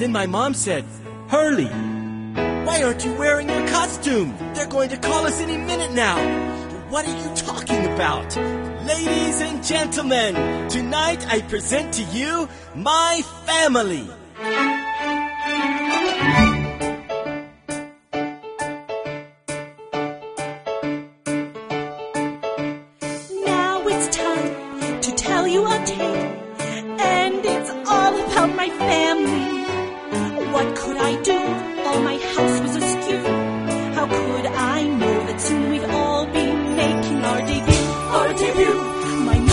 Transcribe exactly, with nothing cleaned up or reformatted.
Then my mom said, "Hurley, why aren't you wearing your costume? They're going to call us any minute now." "What are you talking about?" "Ladies and gentlemen, tonight I present to you my family."